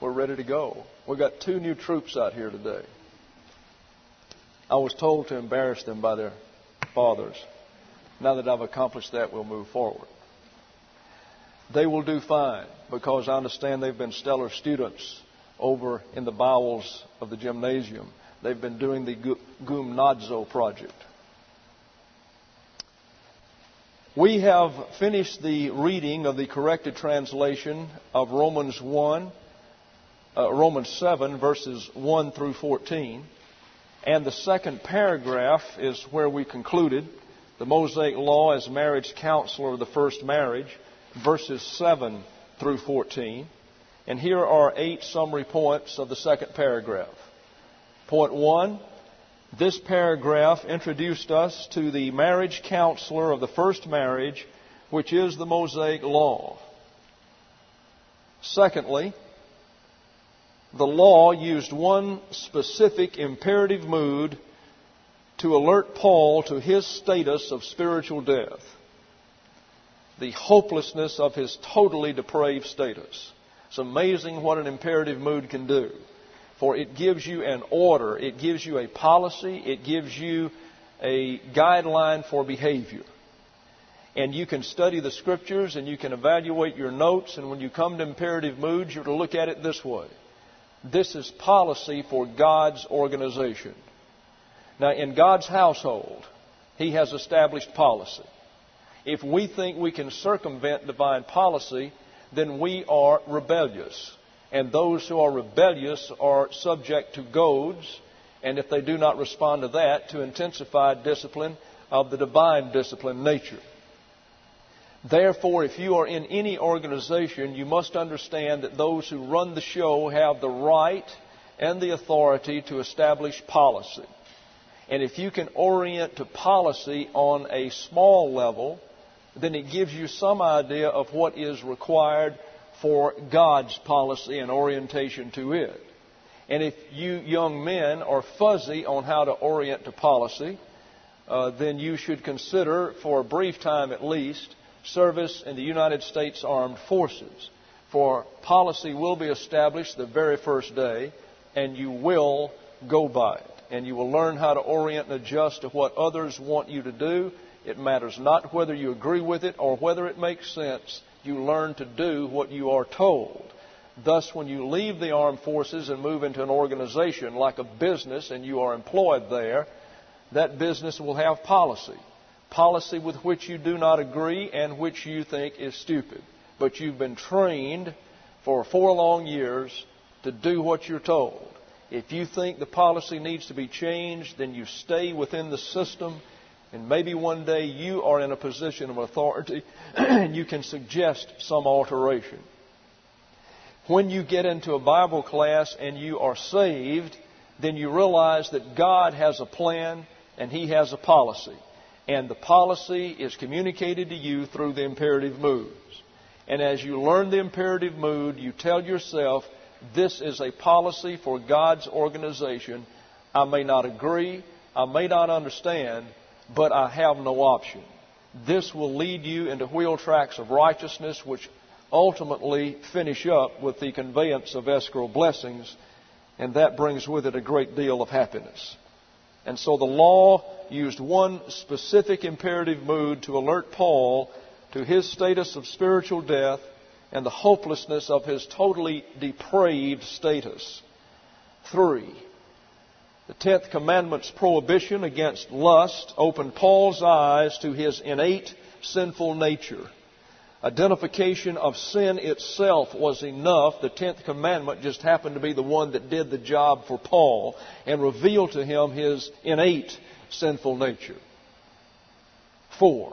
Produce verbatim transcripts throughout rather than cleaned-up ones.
we're ready to go. We've got two new troops out here today. I was told to embarrass them by their fathers. Now that I've accomplished that, we'll move forward. They will do fine because I understand they've been stellar students over in the bowels of the gymnasium. They've been doing the Gumnadzo project. We have finished the reading of the corrected translation of Romans one, uh, Romans seven, verses one through fourteen. And the second paragraph is where we concluded the Mosaic Law as marriage counselor of the first marriage, verses seven through fourteen. And here are eight summary points of the second paragraph. Point one, this paragraph introduced us to the marriage counselor of the first marriage, which is the Mosaic Law. Secondly, the law used one specific imperative mood to alert Paul to his status of spiritual death, the hopelessness of his totally depraved status. It's amazing what an imperative mood can do. For it gives you an order, it gives you a policy, it gives you a guideline for behavior. And you can study the Scriptures and you can evaluate your notes, and when you come to imperative moods, you're to look at it this way. This is policy for God's organization. Now, in God's household, He has established policy. If we think we can circumvent divine policy, then we are rebellious. And those who are rebellious are subject to goads, and if they do not respond to that, to intensified discipline of the divine discipline nature. Therefore, if you are in any organization, you must understand that those who run the show have the right and the authority to establish policy. And if you can orient to policy on a small level, then it gives you some idea of what is required for God's policy and orientation to it. And if you young men are fuzzy on how to orient to policy, uh, then you should consider, for a brief time at least, service in the United States Armed Forces. For policy will be established the very first day, and you will go by it. And you will learn how to orient and adjust to what others want you to do. It matters not whether you agree with it or whether it makes sense. You learn to do what you are told. Thus, when you leave the armed forces and move into an organization like a business and you are employed there, that business will have policy. Policy with which you do not agree and which you think is stupid. But you've been trained for four long years to do what you're told. If you think the policy needs to be changed, then you stay within the system. And maybe one day you are in a position of authority and you can suggest some alteration. When you get into a Bible class and you are saved, then you realize that God has a plan and He has a policy. And the policy is communicated to you through the imperative moods. And as you learn the imperative mood, you tell yourself, this is a policy for God's organization. I may not agree, I may not understand, but I have no option. This will lead you into wheel tracks of righteousness, which ultimately finish up with the conveyance of escrow blessings, and that brings with it a great deal of happiness. And so the law used one specific imperative mood to alert Paul to his status of spiritual death and the hopelessness of his totally depraved status. Three, the tenth commandment's prohibition against lust opened Paul's eyes to his innate sinful nature. Identification of sin itself was enough. The tenth commandment just happened to be the one that did the job for Paul and revealed to him his innate sinful nature. Four,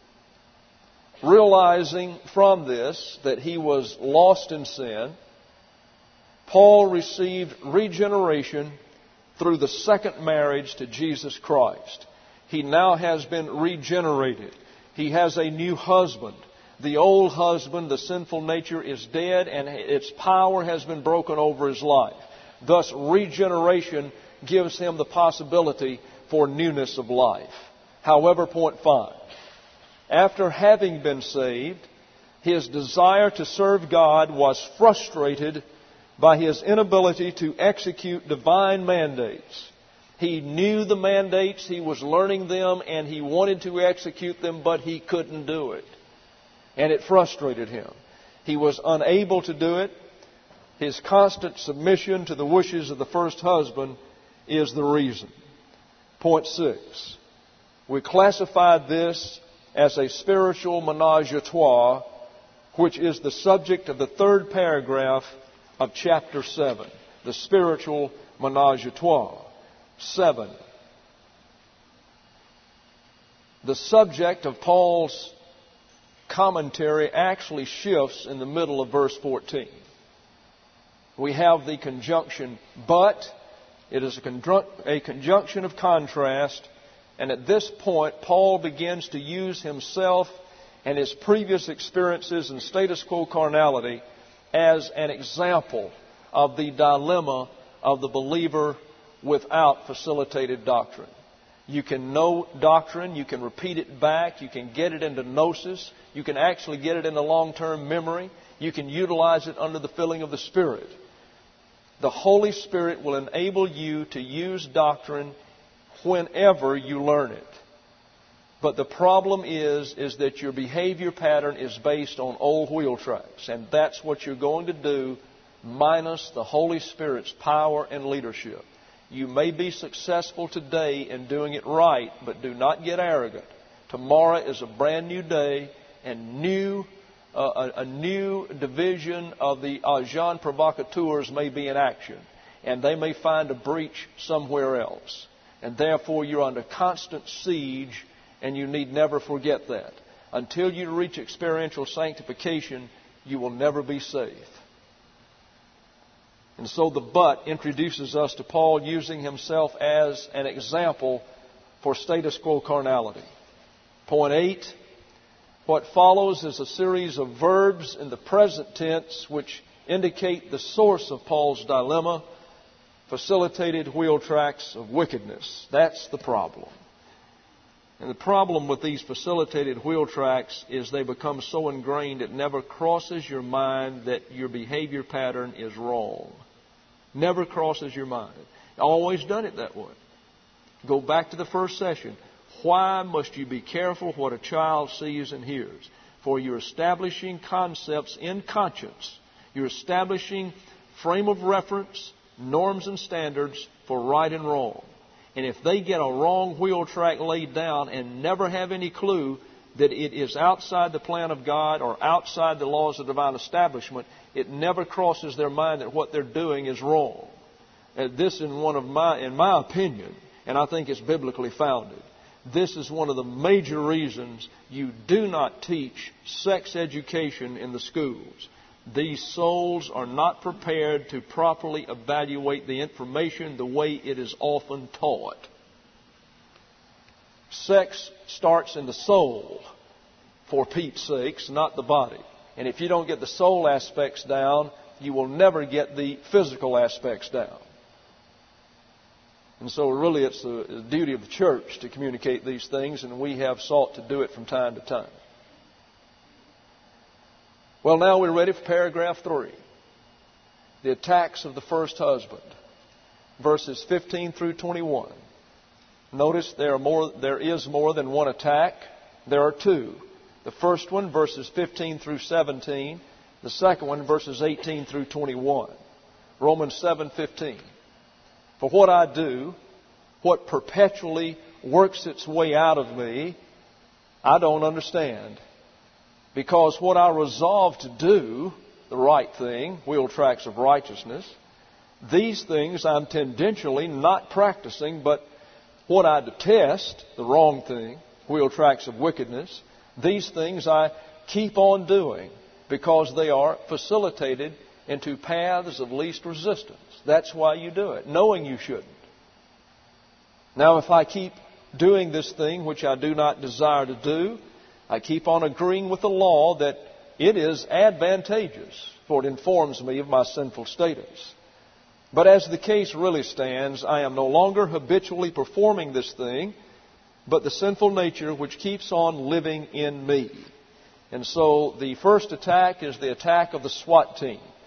realizing from this that he was lost in sin, Paul received regeneration through the second marriage to Jesus Christ. He now has been regenerated. He has a new husband. The old husband, the sinful nature, is dead and its power has been broken over his life. Thus, regeneration gives him the possibility for newness of life. However, point five, after having been saved, his desire to serve God was frustrated by his inability to execute divine mandates. He knew the mandates, he was learning them, and he wanted to execute them, but he couldn't do it. And it frustrated him. He was unable to do it. His constant submission to the wishes of the first husband is the reason. Point six. We classified this as a spiritual menage a trois, which is the subject of the third paragraph of chapter seven. The spiritual menage a trois. Seven. The subject of Paul's commentary actually shifts in the middle of verse fourteen. We have the conjunction but. It is a, conjun- a conjunction of contrast, and at this point Paul begins to use himself and his previous experiences in status quo carnality as an example of the dilemma of the believer without facilitated doctrine. You can know doctrine, you can repeat it back, you can get it into gnosis, you can actually get it into long-term memory, you can utilize it under the filling of the Spirit. The Holy Spirit will enable you to use doctrine whenever you learn it. But the problem is, is that your behavior pattern is based on old wheel tracks. And that's what you're going to do minus the Holy Spirit's power and leadership. You may be successful today in doing it right, but do not get arrogant. Tomorrow is a brand new day, and new uh, a, a new division of the agents provocateurs may be in action, and they may find a breach somewhere else. And therefore, you're under constant siege, and you need never forget that. Until you reach experiential sanctification, you will never be safe. And so the but introduces us to Paul using himself as an example for status quo carnality. Point eight, what follows is a series of verbs in the present tense which indicate the source of Paul's dilemma, facilitated wheel tracks of wickedness. That's the problem. And the problem with these facilitated wheel tracks is they become so ingrained it never crosses your mind that your behavior pattern is wrong. Never crosses your mind. Always done it that way. Go back to the first session. Why must you be careful what a child sees and hears? For you're establishing concepts in conscience. You're establishing frame of reference, norms and standards for right and wrong. And if they get a wrong wheel track laid down and never have any clue that it is outside the plan of God or outside the laws of divine establishment, it never crosses their mind that what they're doing is wrong. And this, in one of my, in my opinion, and I think it's biblically founded, this is one of the major reasons you do not teach sex education in the schools. These souls are not prepared to properly evaluate the information the way it is often taught. Sex starts in the soul, for Pete's sakes, not the body. And if you don't get the soul aspects down, you will never get the physical aspects down. And so really it's the duty of the church to communicate these things, and we have sought to do it from time to time. Well, now we're ready for paragraph three. The attacks of the first husband. Verses fifteen through twenty-one. Notice there are more, there is more than one attack. There are two. The first one, verses fifteen through seventeen. The second one, verses eighteen through twenty-one. Romans seven fifteen. For what I do, what perpetually works its way out of me, I don't understand. Because what I resolve to do, the right thing, wheel tracks of righteousness, these things I'm tendentially not practicing, but what I detest, the wrong thing, wheel tracks of wickedness, these things I keep on doing because they are facilitated into paths of least resistance. That's why you do it, knowing you shouldn't. Now, if I keep doing this thing which I do not desire to do, I keep on agreeing with the law that it is advantageous, for it informs me of my sinful status. But as the case really stands, I am no longer habitually performing this thing, but the sinful nature which keeps on living in me. And so the first attack is the attack of the SWAT team.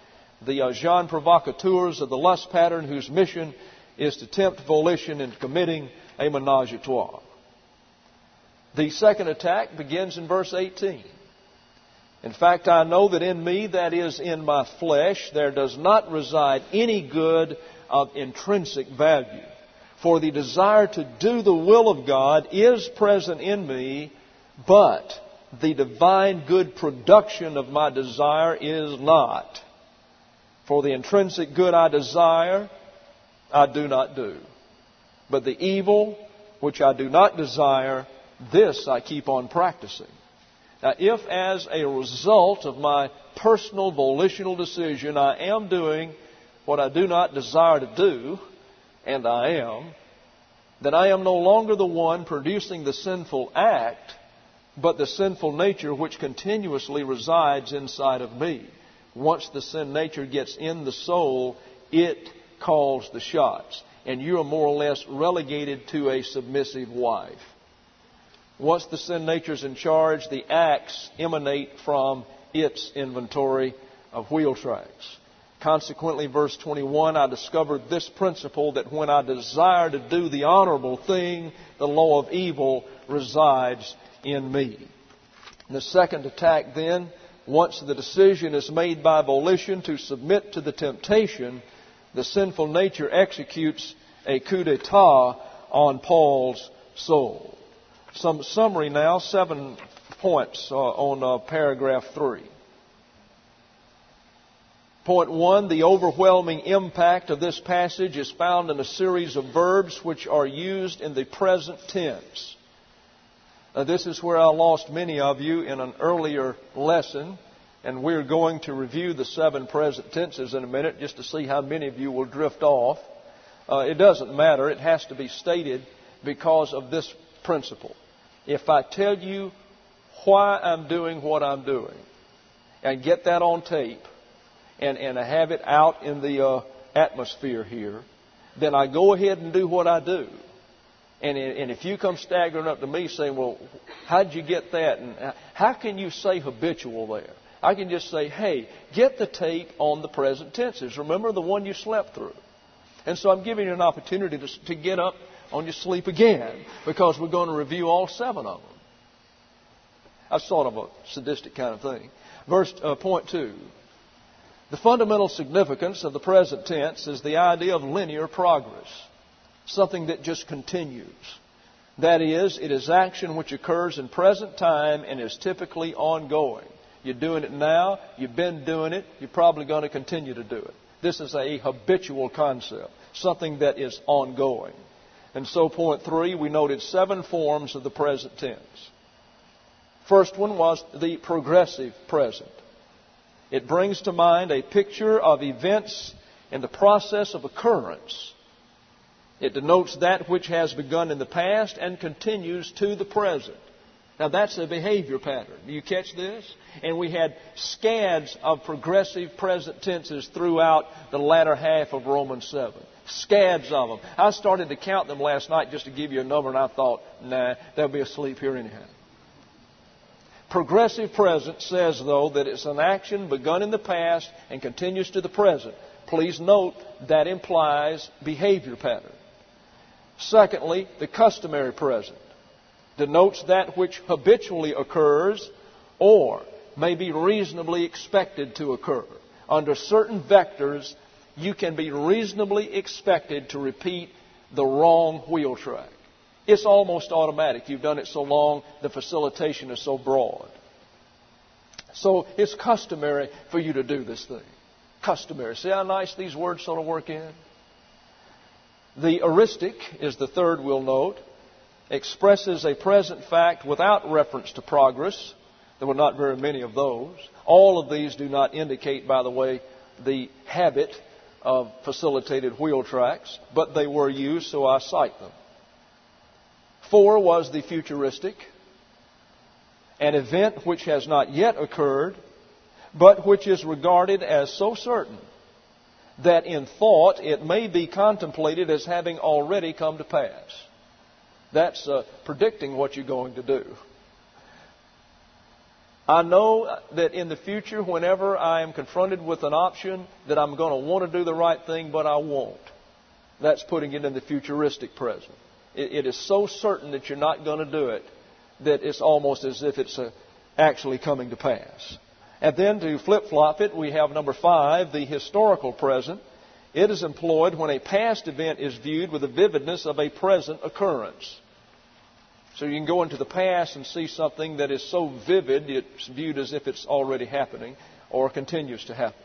the uh, Jean provocateurs of the lust pattern whose mission is to tempt volition into committing a menage a trois. The second attack begins in verse eighteen. In fact, I know that in me, that is in my flesh, there does not reside any good of intrinsic value. For the desire to do the will of God is present in me, but the divine good production of my desire is not. For the intrinsic good I desire, I do not do. But the evil which I do not desire, this I keep on practicing. Now, if as a result of my personal volitional decision I am doing what I do not desire to do, and I am, then I am no longer the one producing the sinful act, but the sinful nature which continuously resides inside of me. Once the sin nature gets in the soul, it calls the shots. And you are more or less relegated to a submissive wife. Once the sin nature is in charge, the acts emanate from its inventory of wheel tracks. Consequently, verse twenty-one, I discovered this principle, that when I desire to do the honorable thing, the law of evil resides in me. The second attack then, once the decision is made by volition to submit to the temptation, the sinful nature executes a coup d'etat on Paul's soul. Some summary now, seven points uh, on uh, paragraph three. Point one, the overwhelming impact of this passage is found in a series of verbs which are used in the present tense. Now, this is where I lost many of you in an earlier lesson, and we're going to review the seven present tenses in a minute just to see how many of you will drift off. Uh, it doesn't matter. It has to be stated because of this principle. If I tell you why I'm doing what I'm doing and get that on tape, and, and I have it out in the uh, atmosphere here, then I go ahead and do what I do. And, and if you come staggering up to me saying, well, how'd you get that? And how can you say habitual there? I can just say, hey, get the tape on the present tenses. Remember the one you slept through. And so I'm giving you an opportunity to, to get up on your sleep again, because we're going to review all seven of them. That's sort of a sadistic kind of thing. Verse uh, point two. The fundamental significance of the present tense is the idea of linear progress, something that just continues. That is, it is action which occurs in present time and is typically ongoing. You're doing it now, you've been doing it, you're probably going to continue to do it. This is a habitual concept, something that is ongoing. And so, point three, we noted seven forms of the present tense. First one was the progressive present. It brings to mind a picture of events in the process of occurrence. It denotes that which has begun in the past and continues to the present. Now, that's a behavior pattern. Do you catch this? And we had scads of progressive present tenses throughout the latter half of Romans seven. Scads of them. I started to count them last night just to give you a number, and I thought, nah, they'll be asleep here anyhow. Progressive present says, though, that it's an action begun in the past and continues to the present. Please note that implies behavior pattern. Secondly, the customary present denotes that which habitually occurs or may be reasonably expected to occur. Under certain vectors, you can be reasonably expected to repeat the wrong wheel track. It's almost automatic. You've done it so long, the facilitation is so broad. So it's customary for you to do this thing. Customary. See how nice these words sort of work in? The heuristic is the third we'll note. Expresses a present fact without reference to progress. There were not very many of those. All of these do not indicate, by the way, the habit of facilitated wheel tracks, but they were used, so I cite them. Four was the futuristic, an event which has not yet occurred, but which is regarded as so certain that in thought it may be contemplated as having already come to pass. That's uh, predicting what you're going to do. I know that in the future, whenever I am confronted with an option, that I'm going to want to do the right thing, but I won't. That's putting it in the futuristic present. It, it is so certain that you're not going to do it that it's almost as if it's a, actually coming to pass. And then to flip-flop it, we have number five, the historical present. It is employed when a past event is viewed with the vividness of a present occurrence. So you can go into the past and see something that is so vivid, it's viewed as if it's already happening or continues to happen.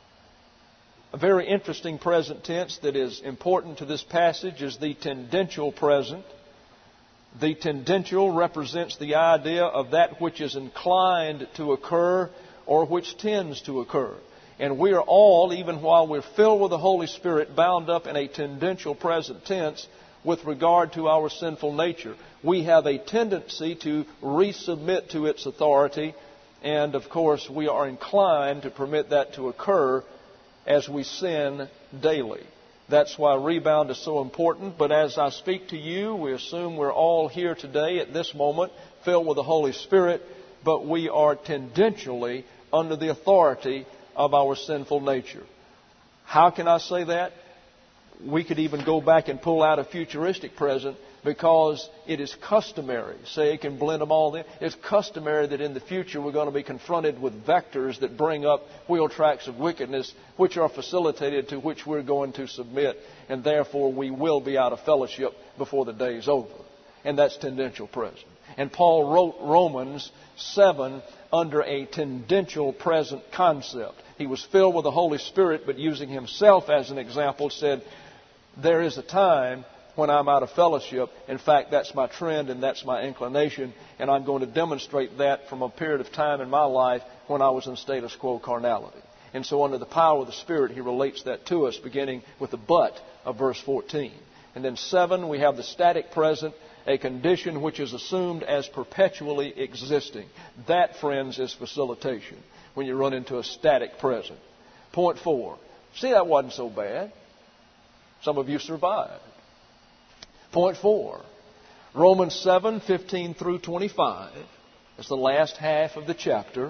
A very interesting present tense that is important to this passage is the tendential present. The tendential represents the idea of that which is inclined to occur or which tends to occur. And we are all, even while we're filled with the Holy Spirit, bound up in a tendential present tense with regard to our sinful nature. We have a tendency to resubmit to its authority, and of course we are inclined to permit that to occur as we sin daily. That's why rebound is so important. But as I speak to you, we assume we're all here today at this moment filled with the Holy Spirit, but we are tendentially under the authority of our sinful nature. How can I say that? We could even go back and pull out a futuristic present, because it is customary. Say, it can blend them all in. It's customary that in the future we're going to be confronted with vectors that bring up wheel tracks of wickedness, which are facilitated, to which we're going to submit, and therefore we will be out of fellowship before the day is over. And that's tendential present. And Paul wrote Romans seven under a tendential present concept. He was filled with the Holy Spirit, but using himself as an example, said, there is a time when I'm out of fellowship. In fact, that's my trend and that's my inclination, and I'm going to demonstrate that from a period of time in my life when I was in status quo carnality. And so under the power of the Spirit, he relates that to us, beginning with the but of verse fourteen. And then seven, we have the static present, a condition which is assumed as perpetually existing. That, friends, is facilitation when you run into a static present. Point four. See, that wasn't so bad. Some of you survived. Point four. Romans seven, fifteen through twenty-five. That's the last half of the chapter.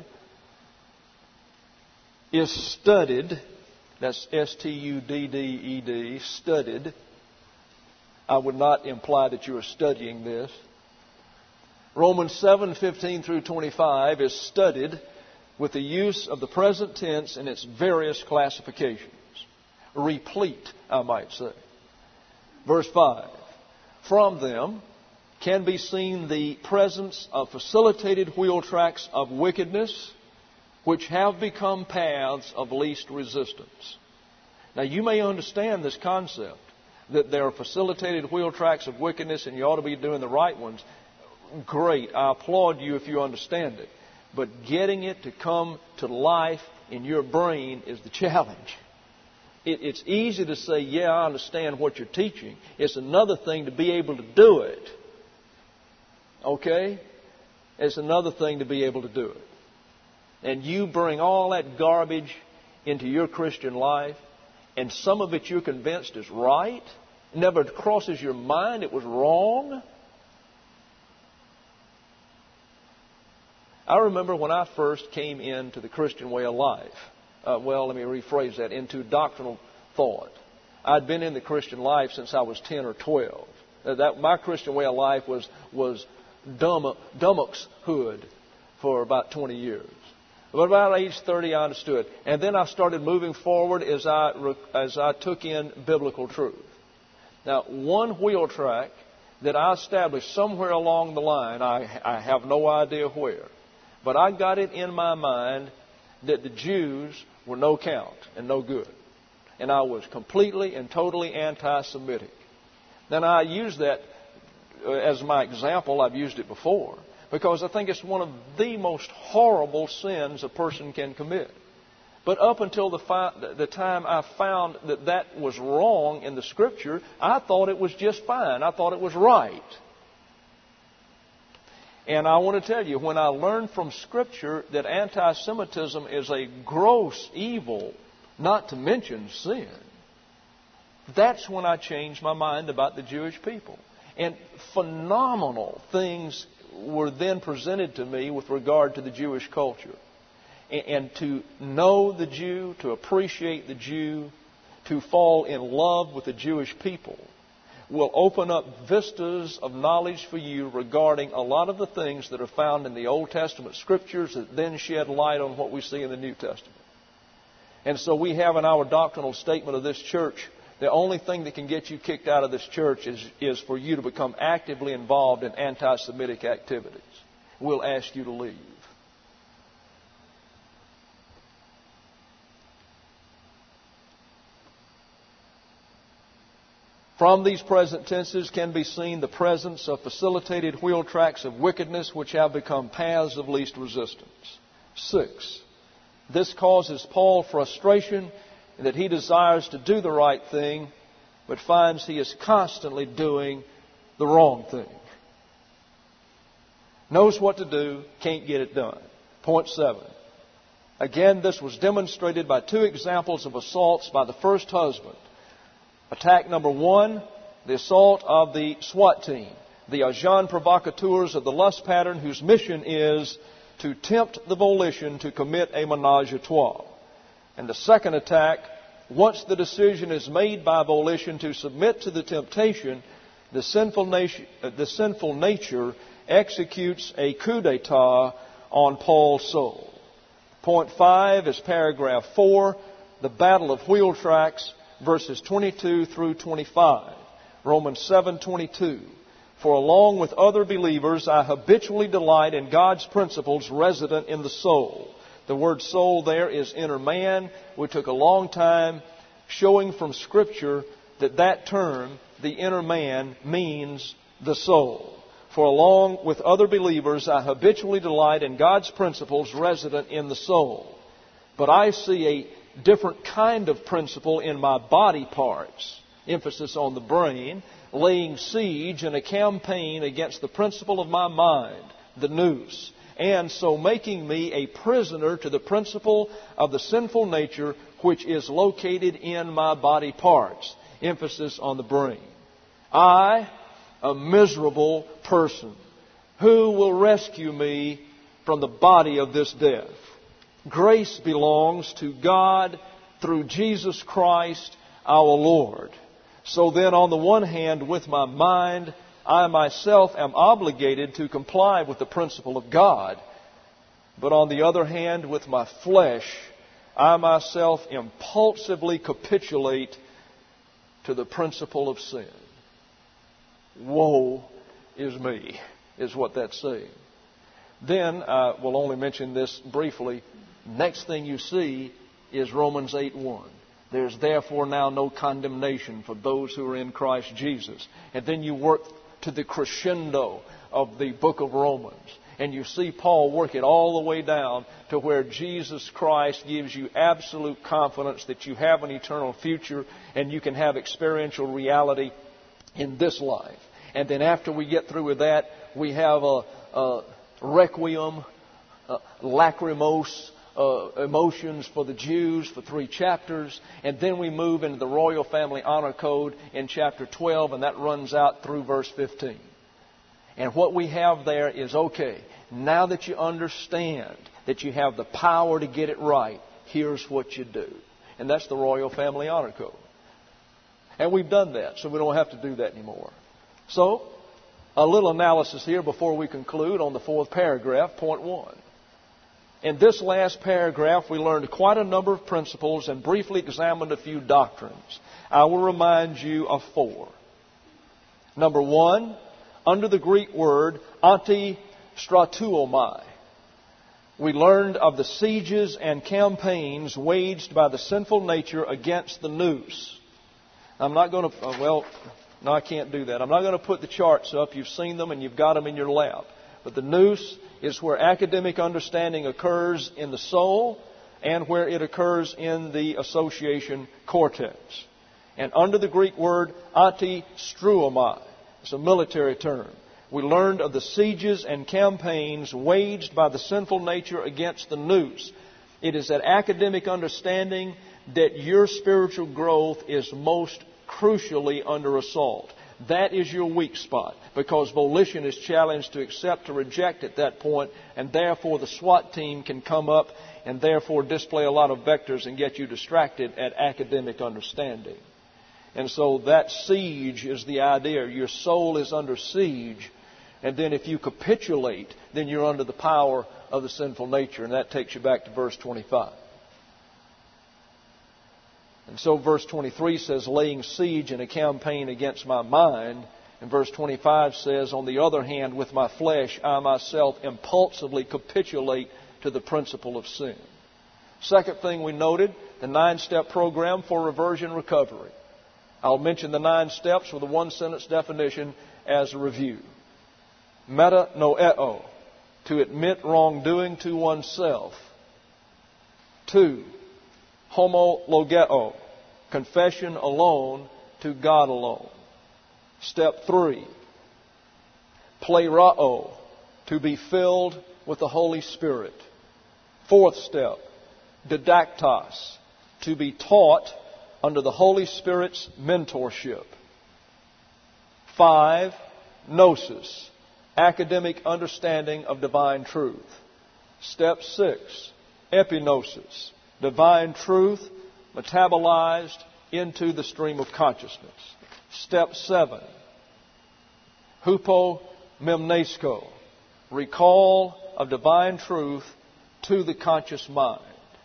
Is studied. That's S T U D D E D. Studied. I would not imply that you are studying this. Romans seven, fifteen through twenty-five is studied with the use of the present tense in its various classifications. Replete, I might say. Verse five. From them can be seen the presence of facilitated wheel tracks of wickedness, which have become paths of least resistance. Now, you may understand this concept, that there are facilitated wheel tracks of wickedness and you ought to be doing the right ones. Great. I applaud you if you understand it. But getting it to come to life in your brain is the challenge. It, it's easy to say, yeah, I understand what you're teaching. It's another thing to be able to do it. Okay? It's another thing to be able to do it. And you bring all that garbage into your Christian life, and some of it you're convinced is right, never crosses your mind it was wrong. I remember when I first came into the Christian way of life, uh, well, let me rephrase that, into doctrinal thought. I'd been in the Christian life since I was ten or twelve. Uh, that, my Christian way of life was, was dumb, dummoxhood for about twenty years. But about age thirty, I understood. And then I started moving forward as I, as I took in biblical truth. Now, one wheel track that I established somewhere along the line, I, I have no idea where, but I got it in my mind that the Jews were no count and no good. And I was completely and totally anti-Semitic. Then I used that as my example. I've used it before, because I think it's one of the most horrible sins a person can commit. But up until the, fi- the time I found that that was wrong in the Scripture, I thought it was just fine. I thought it was right. And I want to tell you, when I learned from Scripture that anti-Semitism is a gross evil, not to mention sin, that's when I changed my mind about the Jewish people. And phenomenal things were then presented to me with regard to the Jewish culture. And to know the Jew, to appreciate the Jew, to fall in love with the Jewish people will open up vistas of knowledge for you regarding a lot of the things that are found in the Old Testament Scriptures that then shed light on what we see in the New Testament. And so we have in our doctrinal statement of this church, the only thing that can get you kicked out of this church is, is for you to become actively involved in anti-Semitic activities. We'll ask you to leave. From these present tenses can be seen the presence of facilitated wheel tracks of wickedness which have become paths of least resistance. Six, this causes Paul frustration in that he desires to do the right thing, but finds he is constantly doing the wrong thing. Knows what to do, can't get it done. Point seven. Again, this was demonstrated by two examples of assaults by the first husband. Attack number one, the assault of the SWAT team, the agents provocateurs of the lust pattern whose mission is to tempt the volition to commit a menage a trois. And the second attack, once the decision is made by volition to submit to the temptation, the sinful nature, the sinful nature executes a coup d'etat on Paul's soul. Point five is paragraph four, the battle of wheel tracks, verses twenty-two through twenty-five. Romans seven twenty-two. For along with other believers, I habitually delight in God's principles resident in the soul. The word soul there is inner man. We took a long time showing from Scripture that that term, the inner man, means the soul. For along with other believers, I habitually delight in God's principles resident in the soul. But I see a different kind of principle in my body parts, emphasis on the brain, laying siege in a campaign against the principle of my mind, the nous, and so making me a prisoner to the principle of the sinful nature which is located in my body parts, emphasis on the brain. I, a miserable person, who will rescue me from the body of this death? Grace belongs to God through Jesus Christ our Lord. So then, on the one hand, with my mind, I myself am obligated to comply with the principle of God. But on the other hand, with my flesh, I myself impulsively capitulate to the principle of sin. Woe is me, is what that's saying. Then, I will only mention this briefly. Next thing you see is Romans eight one. There's therefore now no condemnation for those who are in Christ Jesus. And then you work to the crescendo of the book of Romans. And you see Paul work it all the way down to where Jesus Christ gives you absolute confidence that you have an eternal future and you can have experiential reality in this life. And then after we get through with that, we have a, a requiem, a lacrimose, Uh, emotions for the Jews for three chapters, and then we move into the Royal Family Honor Code in chapter twelve, and that runs out through verse fifteen. And what we have there is, okay, now that you understand that you have the power to get it right, here's what you do. And that's the Royal Family Honor Code. And we've done that, so we don't have to do that anymore. So, a little analysis here before we conclude on the fourth paragraph, point one. In this last paragraph, we learned quite a number of principles and briefly examined a few doctrines. I will remind you of four. Number one, under the Greek word anti-stratuomai, we learned of the sieges and campaigns waged by the sinful nature against the nous. I'm not going to, well, no, I can't do that. I'm not going to put the charts up. You've seen them and you've got them in your lap. But the nous is where academic understanding occurs in the soul and where it occurs in the association cortex. And under the Greek word anti-struomai, it's a military term, we learned of the sieges and campaigns waged by the sinful nature against the nous. It is that academic understanding that your spiritual growth is most crucially under assault. That is your weak spot, because volition is challenged to accept or reject at that point, and therefore the SWAT team can come up and therefore display a lot of vectors and get you distracted at academic understanding. And so that siege is the idea. Your soul is under siege. And then if you capitulate, then you're under the power of the sinful nature. And that takes you back to verse twenty-five. And so verse twenty-three says, laying siege in a campaign against my mind. And verse twenty-five says, on the other hand, with my flesh, I myself impulsively capitulate to the principle of sin. Second thing we noted, the nine-step program for reversion recovery. I'll mention the nine steps with a one-sentence definition as a review. Metanoeo, to admit wrongdoing to oneself. Two, homologeo, confession alone to God alone. Step three, plerao, to be filled with the Holy Spirit. Fourth step, didactos, to be taught under the Holy Spirit's mentorship. Five, gnosis, academic understanding of divine truth. Step six, epignosis, divine truth metabolized into the stream of consciousness. Step seven, hupomemnesko, recall of divine truth to the conscious mind.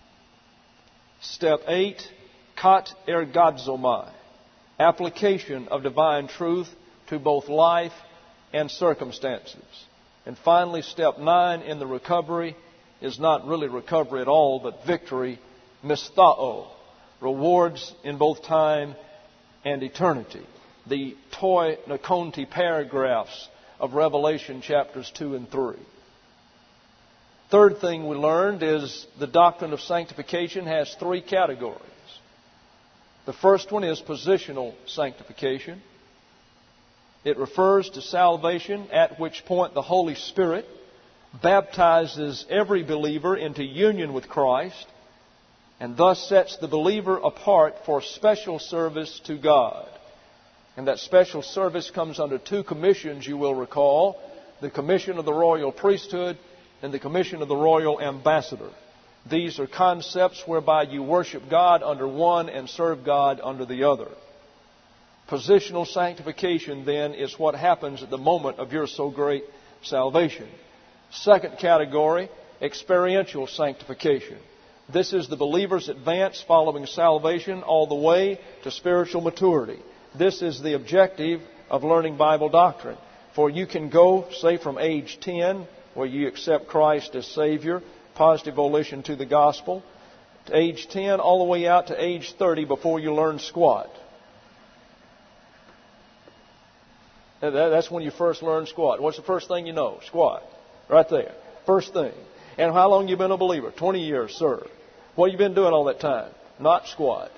Step eight, kat ergadzomai, application of divine truth to both life and circumstances. And finally, step nine in the recovery is not really recovery at all, but victory, misthao, rewards in both time and eternity. The toi nakonti paragraphs of Revelation chapters two and three. Third thing we learned is the doctrine of sanctification has three categories. The first one is positional sanctification. It refers to salvation, at which point the Holy Spirit baptizes every believer into union with Christ and thus sets the believer apart for special service to God. And that special service comes under two commissions, you will recall: the commission of the royal priesthood and the commission of the royal ambassador. These are concepts whereby you worship God under one and serve God under the other. Positional sanctification, then, is what happens at the moment of your so great salvation. Second category, experiential sanctification. This is the believer's advance following salvation all the way to spiritual maturity. This is the objective of learning Bible doctrine. For you can go, say, from age ten, where you accept Christ as Savior, positive volition to the gospel, to age ten all the way out to age thirty before you learn squat. That's when you first learn squat. What's the first thing you know? Squat. Right there. First thing. And how long have you been a believer? twenty years, sir. What have you been doing all that time? Not squat.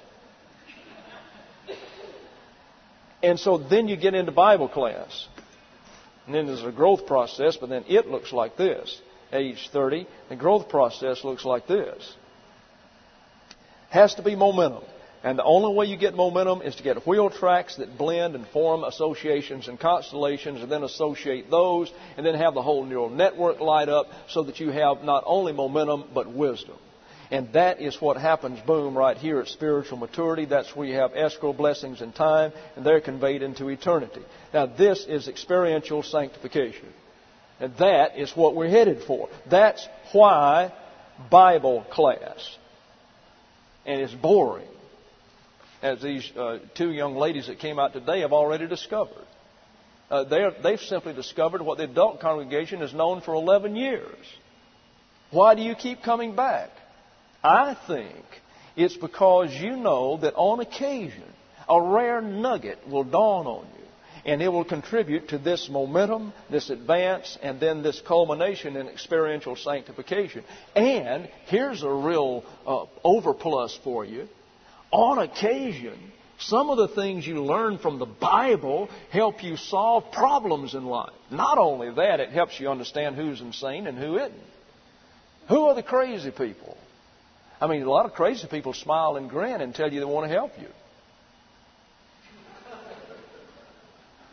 And so then you get into Bible class. And then there's a growth process, but then it looks like this. Age thirty, the growth process looks like this. Has to be momentum. And the only way you get momentum is to get wheel tracks that blend and form associations and constellations, and then associate those, and then have the whole neural network light up so that you have not only momentum but wisdom. And that is what happens, boom, right here at spiritual maturity. That's where you have escrow blessings in time, and they're conveyed into eternity. Now, this is experiential sanctification. And that is what we're headed for. That's why Bible class. And it's boring, as these uh, two young ladies that came out today have already discovered. Uh, they've simply discovered what the adult congregation has known for eleven years. Why do you keep coming back? I think it's because you know that on occasion a rare nugget will dawn on you, and it will contribute to this momentum, this advance, and then this culmination in experiential sanctification. And here's a real uh, overplus for you. On occasion, some of the things you learn from the Bible help you solve problems in life. Not only that, it helps you understand who's insane and who isn't. Who are the crazy people? I mean, a lot of crazy people smile and grin and tell you they want to help you.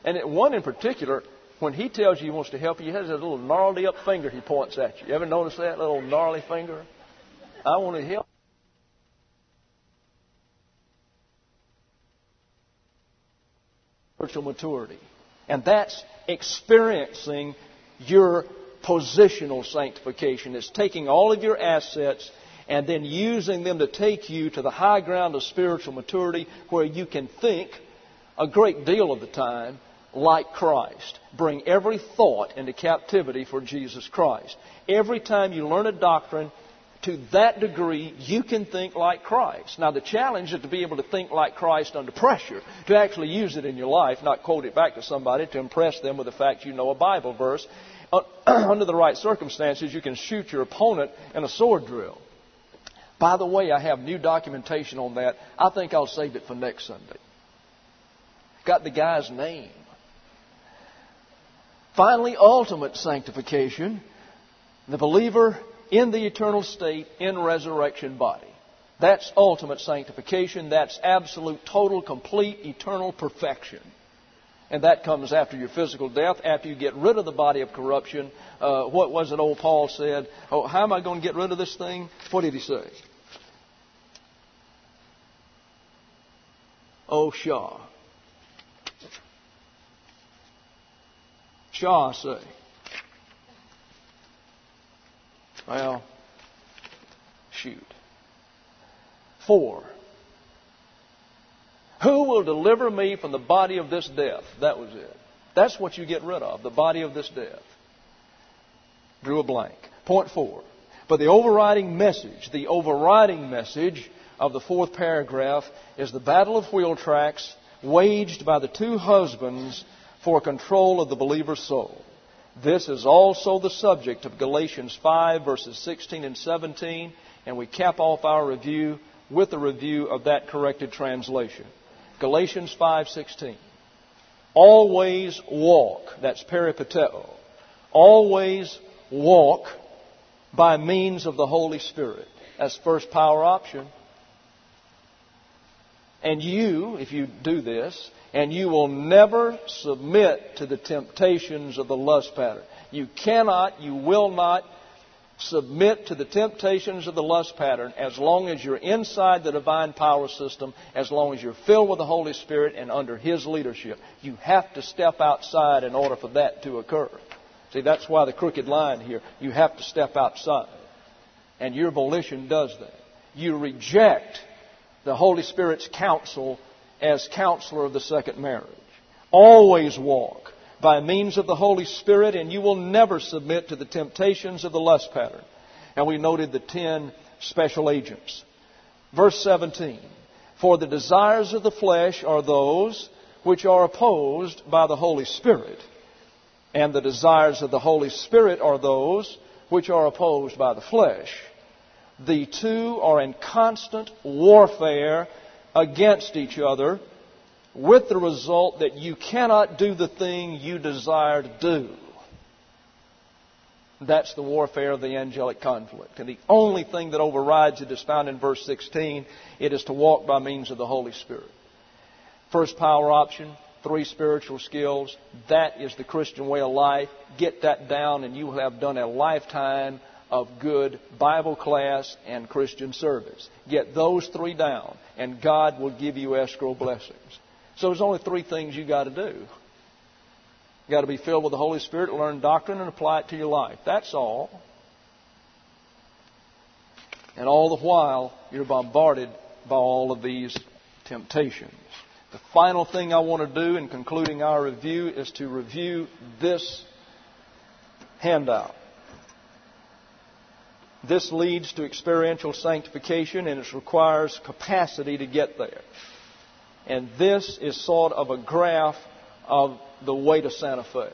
And one in particular, when he tells you he wants to help you, he has a little gnarly up finger he points at you. You ever notice that little gnarly finger? I want to help. Spiritual maturity. And that's experiencing your positional sanctification. It's taking all of your assets and then using them to take you to the high ground of spiritual maturity where you can think a great deal of the time like Christ. Bring every thought into captivity for Jesus Christ. Every time you learn a doctrine, to that degree, you can think like Christ. Now, the challenge is to be able to think like Christ under pressure, to actually use it in your life, not quote it back to somebody to impress them with the fact you know a Bible verse. Under the right circumstances, you can shoot your opponent in a sword drill. By the way, I have new documentation on that. I think I'll save it for next Sunday. Got the guy's name. Finally, ultimate sanctification. The believer in the eternal state in resurrection body. That's ultimate sanctification. That's absolute, total, complete, eternal perfection. And that comes after your physical death, after you get rid of the body of corruption. Uh, what was it old Paul said? Oh, how am I going to get rid of this thing? What did he say? Oh, Shaw. Shaw, I say. Well, shoot. Four. Who will deliver me from the body of this death? That was it. That's what you get rid of, the body of this death. Drew a blank. Point four. But the overriding message, the overriding message of the fourth paragraph is the battle of wheel tracks waged by the two husbands for control of the believer's soul. This is also the subject of Galatians five, verses sixteen and seventeen, and we cap off our review with a review of that corrected translation. Galatians five sixteen. Always walk, that's peripateo, always walk by means of the Holy Spirit. That's first power option. And you, if you do this, and you will never submit to the temptations of the lust pattern. You cannot, you will not submit to the temptations of the lust pattern as long as you're inside the divine power system, as long as you're filled with the Holy Spirit and under His leadership. You have to step outside in order for that to occur. See, that's why the crooked line here. You have to step outside. And your volition does that. You reject the Holy Spirit's counsel as counselor of the second marriage. Always walk by means of the Holy Spirit, and you will never submit to the temptations of the lust pattern. And we noted the ten special agents. Verse seventeen. For the desires of the flesh are those which are opposed by the Holy Spirit, and the desires of the Holy Spirit are those which are opposed by the flesh. The two are in constant warfare against each other, with the result that you cannot do the thing you desire to do. That's the warfare of the angelic conflict. And the only thing that overrides it is found in verse sixteen. It is to walk by means of the Holy Spirit. First power option, three spiritual skills. That is the Christian way of life. Get that down and you will have done a lifetime of good Bible class and Christian service. Get those three down, and God will give you escrow blessings. So there's only three things you got to do. You got to be filled with the Holy Spirit, learn doctrine, and apply it to your life. That's all. And all the while, you're bombarded by all of these temptations. The final thing I want to do in concluding our review is to review this handout. This leads to experiential sanctification, and it requires capacity to get there. And this is sort of a graph of the way to Santa Fe.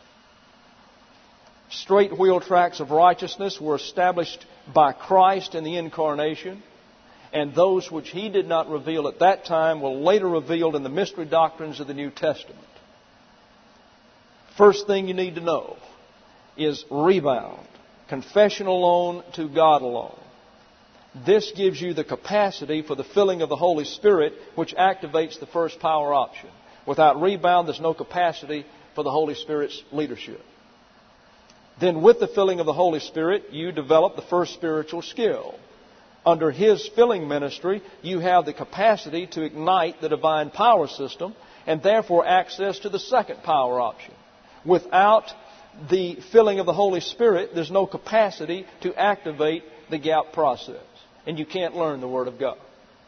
Straight wheel tracks of righteousness were established by Christ in the incarnation, and those which He did not reveal at that time were later revealed in the mystery doctrines of the New Testament. First thing you need to know is rebound. Confession alone to God alone. This gives you the capacity for the filling of the Holy Spirit, which activates the first power option. Without rebound, there's no capacity for the Holy Spirit's leadership. Then with the filling of the Holy Spirit, you develop the first spiritual skill. Under His filling ministry, you have the capacity to ignite the divine power system and therefore access to the second power option. Without the filling of the Holy Spirit, there's no capacity to activate the gap process. And you can't learn the Word of God.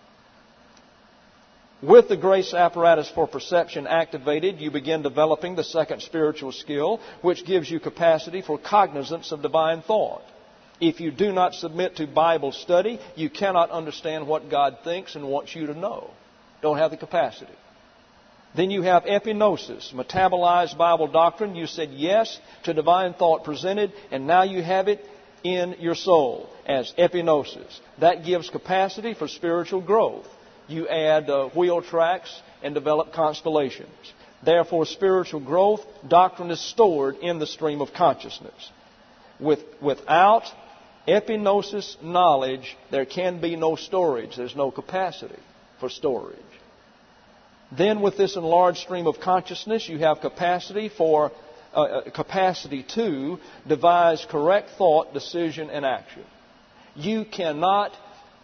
With the grace apparatus for perception activated, you begin developing the second spiritual skill, which gives you capacity for cognizance of divine thought. If you do not submit to Bible study, you cannot understand what God thinks and wants you to know. Don't have the capacity. Then you have epinosis, metabolized Bible doctrine. You said yes to divine thought presented, and now you have it in your soul as epinosis. That gives capacity for spiritual growth. You add uh, wheel tracks and develop constellations. Therefore, spiritual growth, doctrine is stored in the stream of consciousness. With, without epinosis knowledge, there can be no storage. There's no capacity for storage. Then with this enlarged stream of consciousness, you have capacity for uh, capacity to devise correct thought, decision, and action. You cannot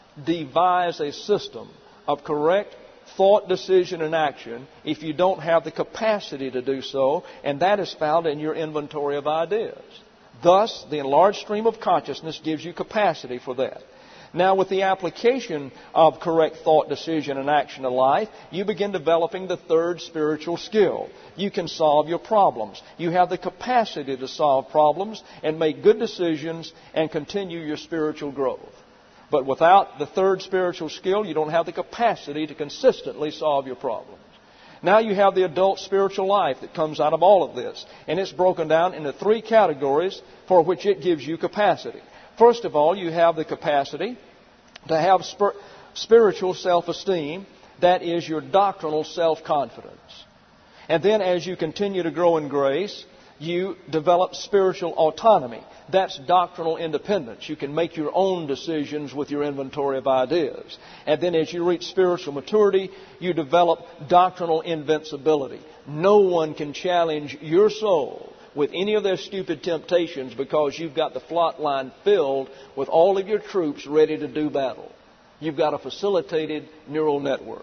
devise a system of correct thought, decision, and action if you don't have the capacity to do so, and that is found in your inventory of ideas. Thus, the enlarged stream of consciousness gives you capacity for that. Now, with the application of correct thought, decision, and action in life, you begin developing the third spiritual skill. You can solve your problems. You have the capacity to solve problems and make good decisions and continue your spiritual growth. But without the third spiritual skill, you don't have the capacity to consistently solve your problems. Now you have the adult spiritual life that comes out of all of this. And it's broken down into three categories for which it gives you capacity. First of all, you have the capacity to have spir- spiritual self-esteem. That is your doctrinal self-confidence. And then as you continue to grow in grace, you develop spiritual autonomy. That's doctrinal independence. You can make your own decisions with your inventory of ideas. And then as you reach spiritual maturity, you develop doctrinal invincibility. No one can challenge your soul with any of their stupid temptations because you've got the plot line filled with all of your troops ready to do battle. You've got a facilitated neural network.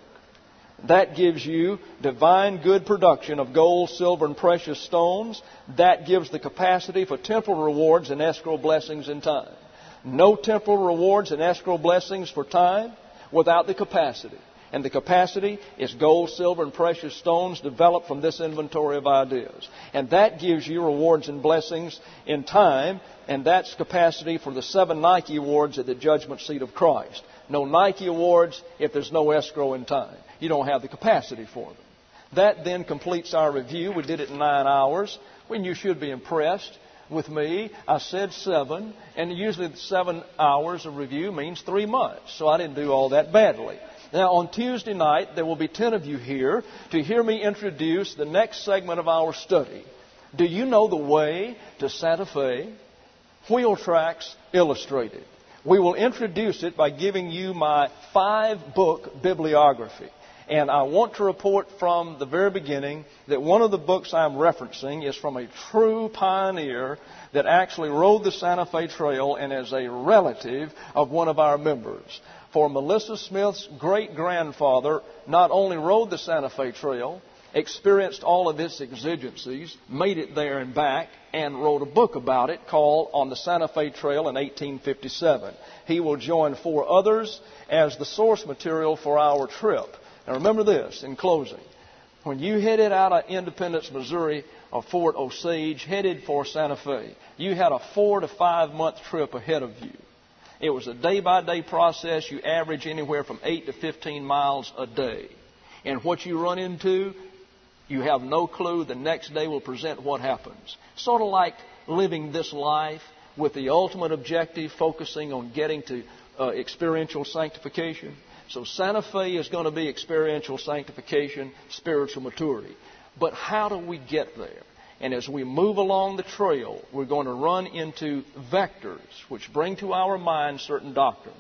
That gives you divine good production of gold, silver, and precious stones. That gives the capacity for temporal rewards and escrow blessings in time. No temporal rewards and escrow blessings for time without the capacity. And the capacity is gold, silver, and precious stones developed from this inventory of ideas. And that gives you rewards and blessings in time, and that's capacity for the seven Nike awards at the judgment seat of Christ. No Nike awards if there's no escrow in time. You don't have the capacity for them. That then completes our review. We did it in nine hours. When you should be impressed with me, I said seven, and usually the seven hours of review means three months. So I didn't do all that badly. Now, on Tuesday night, there will be ten of you here to hear me introduce the next segment of our study. Do you know the way to Santa Fe? Wheel Tracks Illustrated. We will introduce it by giving you my five-book bibliography. And I want to report from the very beginning that one of the books I'm referencing is from a true pioneer that actually rode the Santa Fe Trail and is a relative of one of our members. For Melissa Smith's great-grandfather not only rode the Santa Fe Trail, experienced all of its exigencies, made it there and back, and wrote a book about it called On the Santa Fe Trail in eighteen fifty-seven. He will join four others as the source material for our trip. Now remember this in closing. When you headed out of Independence, Missouri, or Fort Osage, headed for Santa Fe, you had a four to five month trip ahead of you. It was a day-by-day process. You average anywhere from eight to fifteen miles a day. And what you run into, you have no clue. The next day will present what happens. Sort of like living this life with the ultimate objective focusing on getting to uh, experiential sanctification. So Santa Fe is going to be experiential sanctification, spiritual maturity. But how do we get there? And as we move along the trail, we're going to run into vectors which bring to our mind certain doctrines.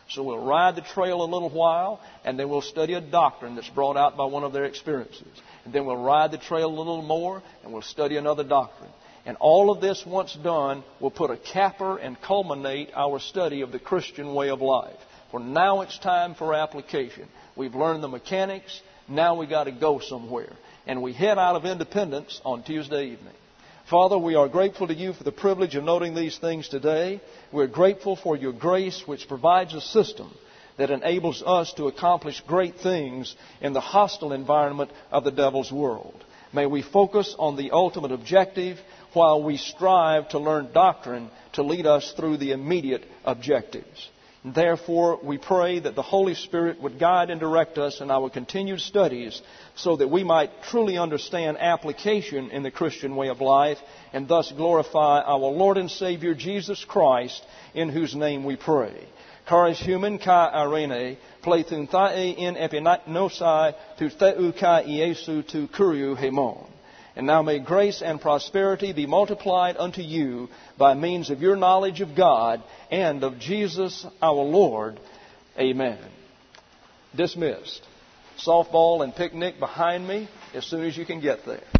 So we'll ride the trail a little while, and then we'll study a doctrine that's brought out by one of their experiences. And then we'll ride the trail a little more, and we'll study another doctrine. And all of this, once done, will put a capper and culminate our study of the Christian way of life. For now it's time for application. We've learned the mechanics. Now we've got to go somewhere. And we head out of Independence on Tuesday evening. Father, we are grateful to you for the privilege of noting these things today. We're grateful for your grace, which provides a system that enables us to accomplish great things in the hostile environment of the devil's world. May we focus on the ultimate objective while we strive to learn doctrine to lead us through the immediate objectives. Therefore, we pray that the Holy Spirit would guide and direct us in our continued studies so that we might truly understand application in the Christian way of life and thus glorify our Lord and Savior Jesus Christ, in whose name we pray. Charis human kai arene, plethun thae in epinousai tu theu kai Iesu tu kuriou hemon. And now may grace and prosperity be multiplied unto you by means of your knowledge of God and of Jesus our Lord. Amen. Dismissed. Softball and picnic behind me as soon as you can get there.